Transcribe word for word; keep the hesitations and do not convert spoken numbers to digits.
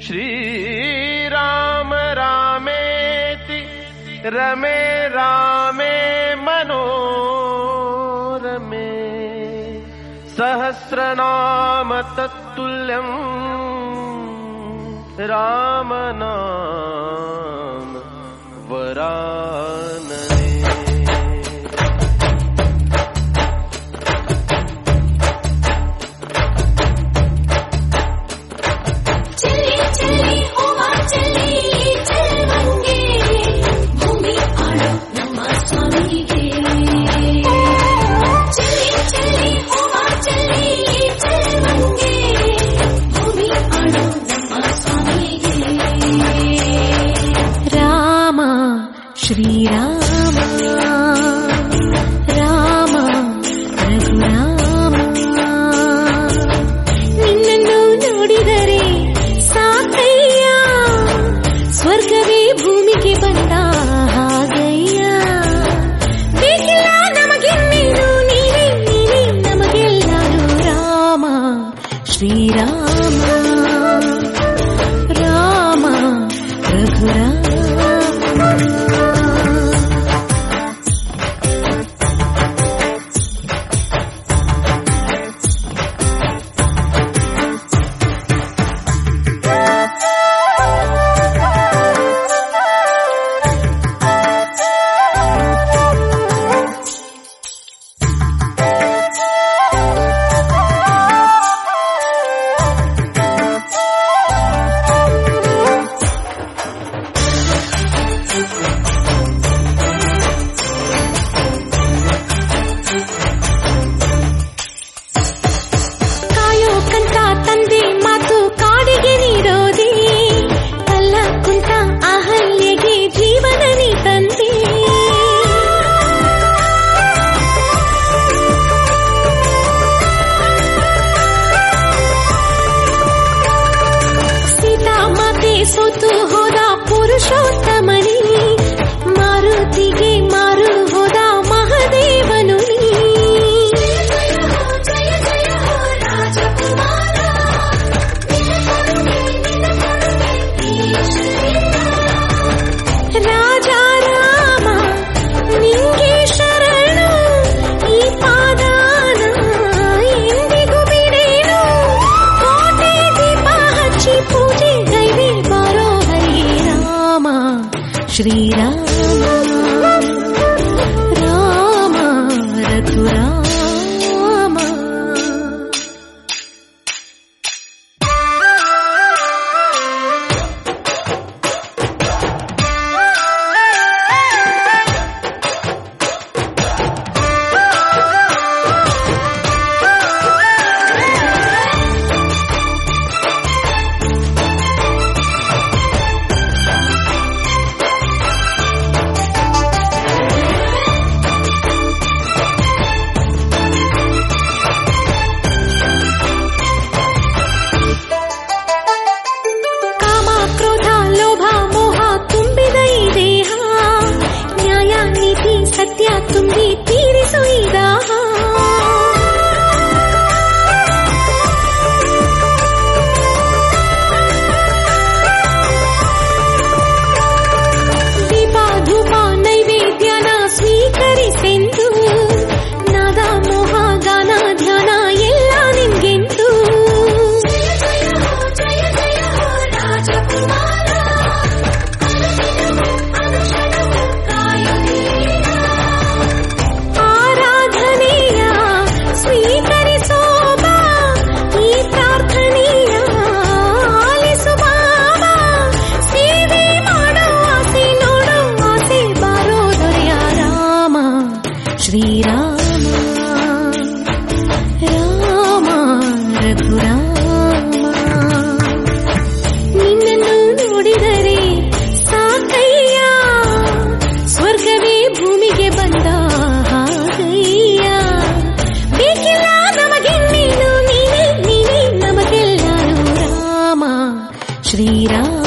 श्रीराम रामेति रमे रामे मनोरमे सहस्रनाम तत्तुल्यं राम नाम वरानने। श्री राम राम ರಘುರಾಮ ನಿನ್ನನ್ನು ನೋಡಿದರೆ ಸಾಕಯ್ಯ ಸ್ವರ್ಗವೇ ಭೂಮಿಗೆ ಬಂದ ಹಾಗಯ್ಯ ಬೇಕಿಲ್ಲ ನಮಗೆನ್ನೇನು ನೀನೇ ನೀನೇ ನಮಗೆಲ್ಲರೂ ರಾಮ ಶ್ರೀರಾಮ ರಾಮ ರಘುರಾಮ ಸೋತು ಹೋದ ಪುರುಷೋತ್ತಮನಿ ಮಾರುತಿಗೆ ಮಾರು ಹೋದ ಮಹದೇವನು ರಾಜ ರಾಮ ನಿಂಗೆ ಶರಣು ಈ ಪಾದಾನ ಎಂದಿಗೂ ಬಿಡೇನು ಕೋಟೆ ದೀಪ ಹಚ್ಚಿ ಪೂಜೆ ಗೈವೆ ಬಾರೋ ಹರಿ ರಾಮ ಶ್ರೀರಾಮ ರಾಮ ರಘುರಾಮ ಸತ್ಯ ತುಂಬಿ ತೀರಿಸು ಈ ದಾಹ ದೀಪ ಧೂಪ ನೈವೇದ್ಯನ ಸ್ವೀಕರಿಸೆಂದು ನಾದ ಮೋಹ ಗಾನ ಧ್ಯಾನ ಎಲ್ಲ ನಿನ್ಗೆಂದು ಶ್ರೀರಾಮ ರಾಮ ರಘುರಾಮ ನಿನ್ನನ್ನು ನೋಡಿದರೆ ಸಾಕಯ್ಯ ಸ್ವರ್ಗವೇ ಭೂಮಿಗೆ ಬಂದ ಹಾಗಯ್ಯ ಬೇಕಿಲ್ಲ ನಮಗೆನ್ನೇನು ನೀನೇ ನೀನೇ ನಮಗೆಲ್ಲರೂ ರಾಮ ಶ್ರೀರಾಮ